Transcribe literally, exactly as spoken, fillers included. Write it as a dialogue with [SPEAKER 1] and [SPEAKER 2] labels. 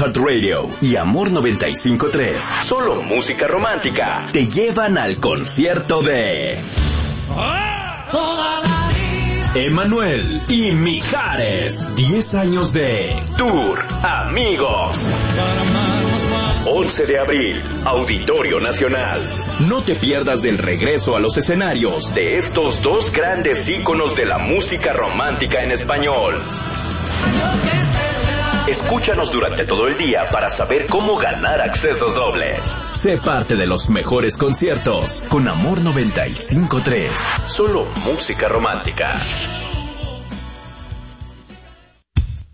[SPEAKER 1] iHeartRadio y Amor noventa y cinco punto tres, solo música romántica, te llevan al concierto de Emmanuel y Mijares, diez años de Tour Amigos. once de abril, Auditorio Nacional. No te pierdas del regreso a los escenarios de estos dos grandes íconos de la música romántica en español. Escúchanos durante todo el día para saber cómo ganar accesos dobles. Sé parte de los mejores conciertos con Amor noventa y cinco punto tres. Solo música romántica.